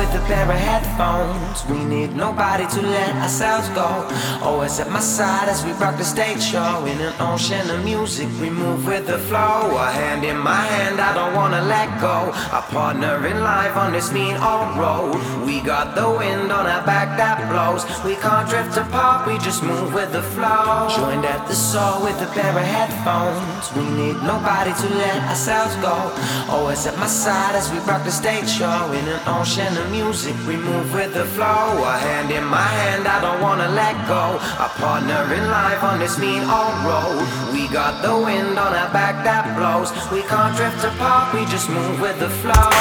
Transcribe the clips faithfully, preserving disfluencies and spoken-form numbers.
with a pair of headphones. We need nobody to let ourselves go. Always at my side as we rock the stage show. In an ocean of music, we move with the flow. A hand in my hand, I don't wanna let go. Our partner in life on this mean old road. We got the wind on our back that blows. We can't drift apart, we just move with the flow. Joined at the soul with a pair of headphones. We need nobody to let ourselves go. Always at my side as we rock the stage show. In an ocean of music, we move with the flow. A hand in my hand, I don't wanna let go. Our partner in life on this mean old road. We got the wind on our back that blows. We can't drift apart, we just move with the flow.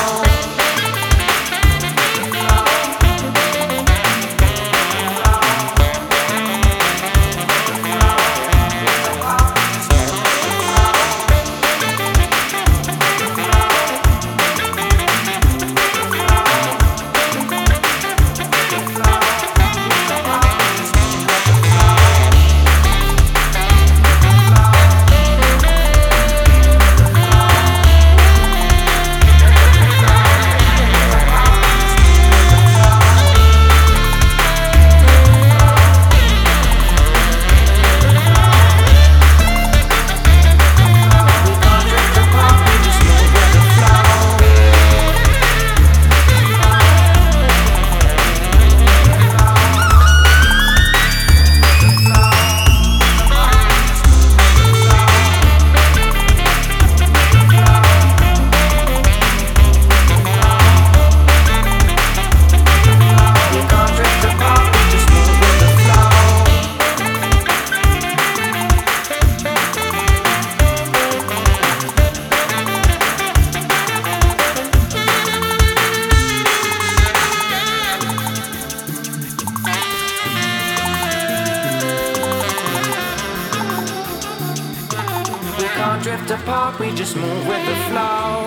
Drift apart, we just move with the flow.